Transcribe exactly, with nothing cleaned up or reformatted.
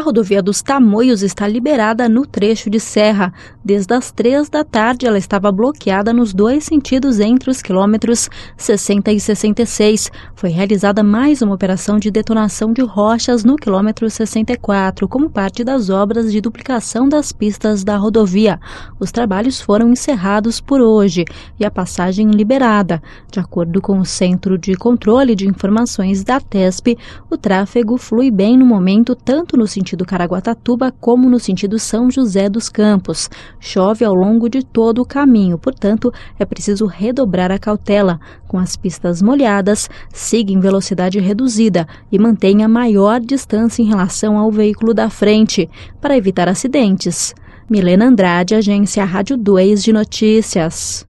rodovia dos Tamoios está liberada no trecho de serra. Desde as três da tarde, ela estava bloqueada nos dois sentidos entre os quilômetros sessenta e sessenta e seis. Foi realizada mais uma operação de detonação de rochas no quilômetro sessenta e quatro, como parte das obras de duplicação das pistas da rodovia. Os trabalhos foram encerrados por hoje e a passagem liberada. De acordo com o Centro de Controle de Informações da TESP, o tráfego flui bem no momento, tanto no sentido Caraguatatuba como no sentido São José dos Campos. Chove ao longo de todo o caminho, portanto, é preciso redobrar a cautela. Com as pistas molhadas, siga em velocidade reduzida e mantenha maior distância em relação ao veículo da frente, para evitar acidentes. Milena Andrade, Agência Rádio dois de Notícias.